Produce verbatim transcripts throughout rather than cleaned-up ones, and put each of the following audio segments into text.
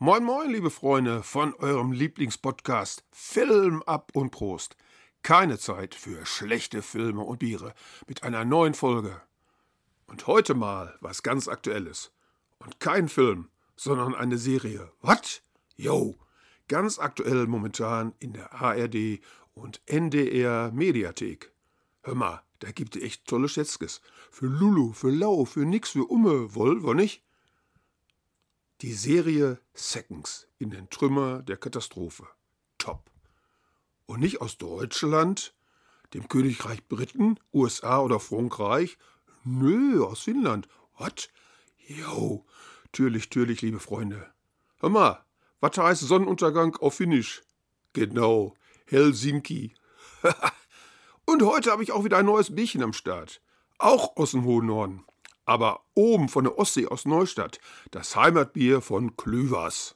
Moin moin, liebe Freunde von eurem Lieblingspodcast Film ab und Prost. Keine Zeit für schlechte Filme und Biere mit einer neuen Folge. Und heute mal was ganz Aktuelles. Und kein Film, sondern eine Serie. Was? Yo, ganz aktuell momentan in der A R D und N D R Mediathek. Hör mal, da gibt es echt tolle Schätzkes. Für Lulu, für Lau, für nix, für Umme, woll, wo nicht? Die Serie Seconds in den Trümmer der Katastrophe. Top. Und nicht aus Deutschland, dem Königreich Briten, U S A oder Frankreich. Nö, aus Finnland. Was? Jo, türlich, türlich, liebe Freunde. Hör mal, was heißt Sonnenuntergang auf Finnisch? Genau, Helsinki. Und heute habe ich auch wieder ein neues Bierchen am Start. Auch aus dem hohen Norden. Aber oben von der Ostsee aus Neustadt. Das Heimatbier von Klüvers.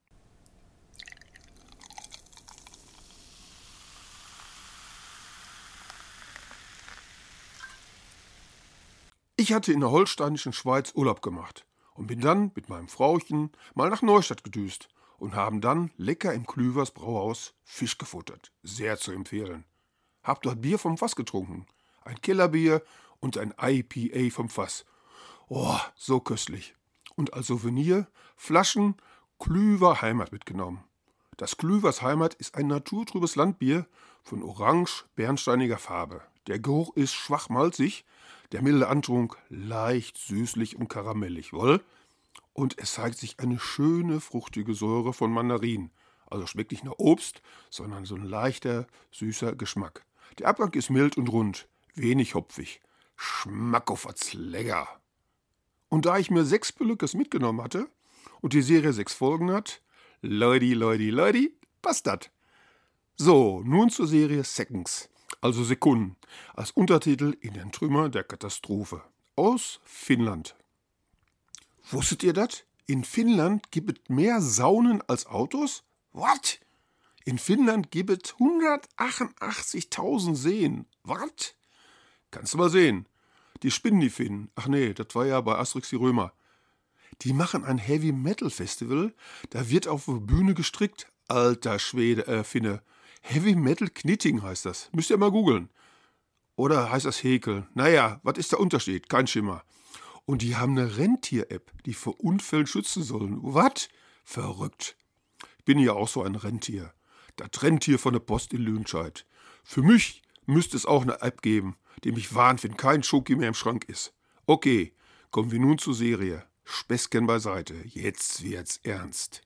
Ich hatte in der holsteinischen Schweiz Urlaub gemacht und bin dann mit meinem Frauchen mal nach Neustadt gedüst und haben dann lecker im Klüvers Brauhaus Fisch gefuttert. Sehr zu empfehlen. Hab dort Bier vom Fass getrunken. Ein Kellerbier und ein I P A vom Fass. Oh, so köstlich. Und als Souvenir Flaschen Klüver Heimat mitgenommen. Das Klüvers Heimat ist ein naturtrübes Landbier von orange-bernsteiniger Farbe. Der Geruch ist schwach malzig, der milde Antrunk leicht süßlich und karamellig, wohl? Und es zeigt sich eine schöne, fruchtige Säure von Mandarinen. Also schmeckt nicht nach Obst, sondern so ein leichter, süßer Geschmack. Der Abgang ist mild und rund, wenig hopfig. Schmackofatz lecker. Und da ich mir sechs Pelückes mitgenommen hatte und die Serie sechs Folgen hat, Leudi, Leudi, Leudi, passt das. So, nun zur Serie Seconds, also Sekunden, als Untertitel in den Trümmer der Katastrophe. Aus Finnland. Wusstet ihr das? In Finnland gibt es mehr Saunen als Autos? Was? In Finnland gibt es hundertachtundachtzigtausend Seen. Was? Kannst du mal sehen. Die spinnen die Finnen. Ach nee, das war ja bei Asterix die Römer. Die machen ein Heavy-Metal-Festival. Da wird auf der Bühne gestrickt. Alter Schwede, äh, Finne. Heavy-Metal-Knitting heißt das. Müsst ihr mal googeln. Oder heißt das Häkeln? Naja, was ist der Unterschied? Kein Schimmer. Und die haben eine Rentier-App, die vor Unfällen schützen sollen. Was? Verrückt. Ich bin ja auch so ein Rentier. Das Rentier von der Post in Lüdenscheid. Für mich müsste es auch eine App geben, die mich warnt, wenn kein Schoki mehr im Schrank ist. Okay, kommen wir nun zur Serie. Späßchen beiseite, jetzt wird's ernst.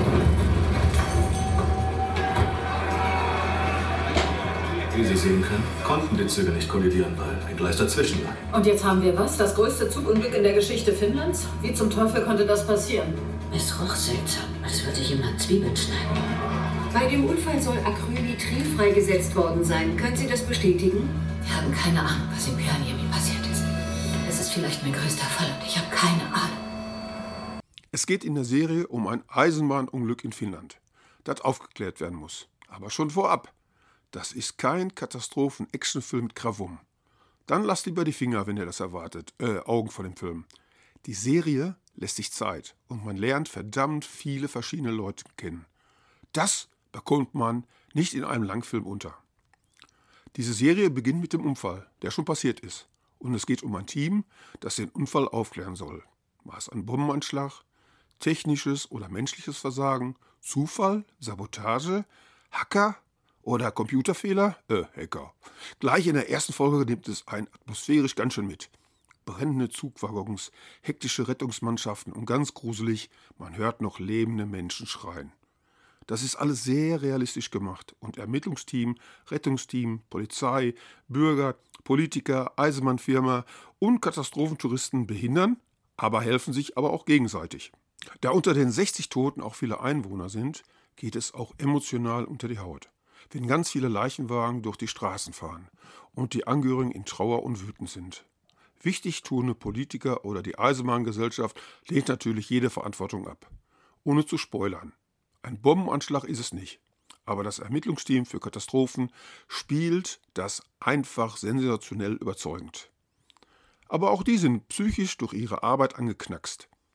Wie Sie sehen können, konnten die Züge nicht kollidieren, weil ein Gleis dazwischen lag. Und jetzt haben wir was? Das größte Zugunglück in der Geschichte Finnlands? Wie zum Teufel konnte das passieren? Es roch seltsam, als würde jemand Zwiebeln schneiden. Bei dem Unfall soll Acrylnitril freigesetzt worden sein. Können Sie das bestätigen? Wir haben keine Ahnung, was in Pyhänniemi passiert ist. Es ist vielleicht mein größter Fall und ich habe keine Ahnung. Es geht in der Serie um ein Eisenbahnunglück in Finnland, das aufgeklärt werden muss. Aber schon vorab, das ist kein Katastrophen-Actionfilm mit Krawum. Dann lasst lieber die Finger, wenn ihr das erwartet, äh, Augen vor dem Film. Die Serie lässt sich Zeit und man lernt verdammt viele verschiedene Leute kennen. Das bekommt man nicht in einem Langfilm unter. Diese Serie beginnt mit dem Unfall, der schon passiert ist. Und es geht um ein Team, das den Unfall aufklären soll. War es ein Bombenanschlag, technisches oder menschliches Versagen, Zufall, Sabotage, Hacker oder Computerfehler? Äh, Hacker. Gleich in der ersten Folge nimmt es einen atmosphärisch ganz schön mit. Brennende Zugwaggons, hektische Rettungsmannschaften und ganz gruselig, man hört noch lebende Menschen schreien. Das ist alles sehr realistisch gemacht und Ermittlungsteam, Rettungsteam, Polizei, Bürger, Politiker, Eisenbahnfirma und Katastrophentouristen behindern, aber helfen sich aber auch gegenseitig. Da unter den sechzig Toten auch viele Einwohner sind, geht es auch emotional unter die Haut. Wenn ganz viele Leichenwagen durch die Straßen fahren und die Angehörigen in Trauer und wütend sind. Wichtig tuende Politiker oder die Eisenbahngesellschaft lehnt natürlich jede Verantwortung ab. Ohne zu spoilern. Ein Bombenanschlag ist es nicht, aber das Ermittlungsteam für Katastrophen spielt das einfach sensationell überzeugend. Aber auch die sind psychisch durch ihre Arbeit angeknackst.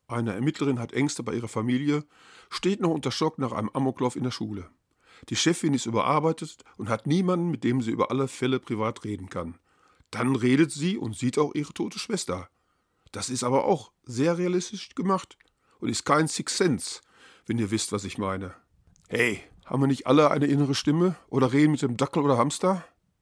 Eine Ermittlerin hat Ängste bei ihrer Familie, steht noch unter Schock nach einem Amoklauf in der Schule. Die Chefin ist überarbeitet und hat niemanden, mit dem sie über alle Fälle privat reden kann. Dann redet sie und sieht auch ihre tote Schwester. Das ist aber auch sehr realistisch gemacht und ist kein Sixth Sense, wenn ihr wisst, was ich meine. Hey, haben wir nicht alle eine innere Stimme oder reden mit dem Dackel oder Hamster?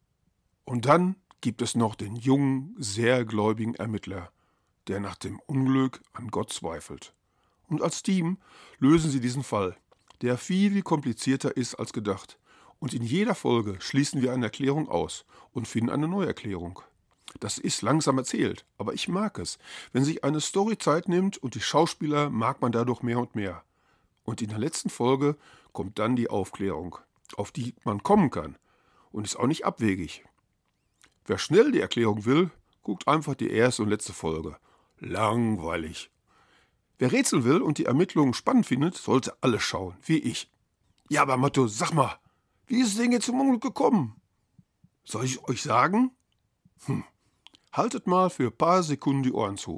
Und dann gibt es noch den jungen, sehr gläubigen Ermittler, der nach dem Unglück an Gott zweifelt. Und als Team lösen sie diesen Fall, der viel, viel komplizierter ist als gedacht. Und in jeder Folge schließen wir eine Erklärung aus und finden eine neue Erklärung. Das ist langsam erzählt, aber ich mag es, wenn sich eine Story Zeit nimmt und die Schauspieler mag man dadurch mehr und mehr. Und in der letzten Folge kommt dann die Aufklärung, auf die man kommen kann und ist auch nicht abwegig. Wer schnell die Erklärung will, guckt einfach die erste und letzte Folge. Langweilig. Wer Rätsel will und die Ermittlungen spannend findet, sollte alles schauen, wie ich. Ja, aber Matto, sag mal, wie ist es denn jetzt zum Unglück gekommen? Soll ich euch sagen? Hm. Haltet mal für ein paar Sekunden die Ohren zu.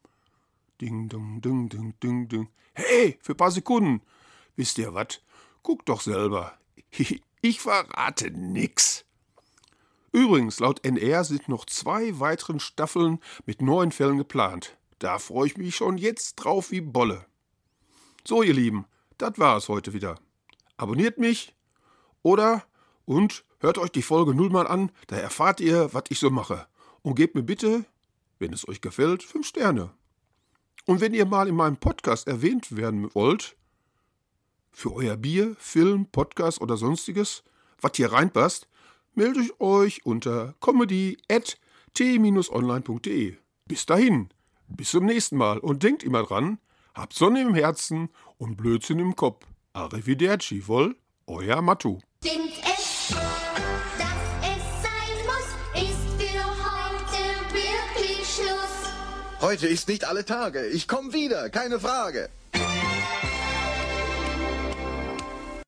Ding, ding, ding, ding, ding, ding. Hey, für ein paar Sekunden. Wisst ihr was? Guckt doch selber. Ich verrate nix. Übrigens, laut N R sind noch zwei weiteren Staffeln mit neuen Fällen geplant. Da freue ich mich schon jetzt drauf wie Bolle. So, ihr Lieben, das war es heute wieder. Abonniert mich oder und hört euch die Folge null mal an, da erfahrt ihr, was ich so mache. Und gebt mir bitte, wenn es euch gefällt, fünf Sterne. Und wenn ihr mal in meinem Podcast erwähnt werden wollt, für euer Bier, Film, Podcast oder sonstiges, was hier reinpasst, meldet euch unter comedy at t online punkt de. Bis dahin, bis zum nächsten Mal und denkt immer dran, habt Sonne im Herzen und Blödsinn im Kopf. Arrivederci, wohl, euer Mattu. Sind es, dass es sein muss, ist für heute wirklich Schluss. Heute ist nicht alle Tage. Ich komme wieder, keine Frage.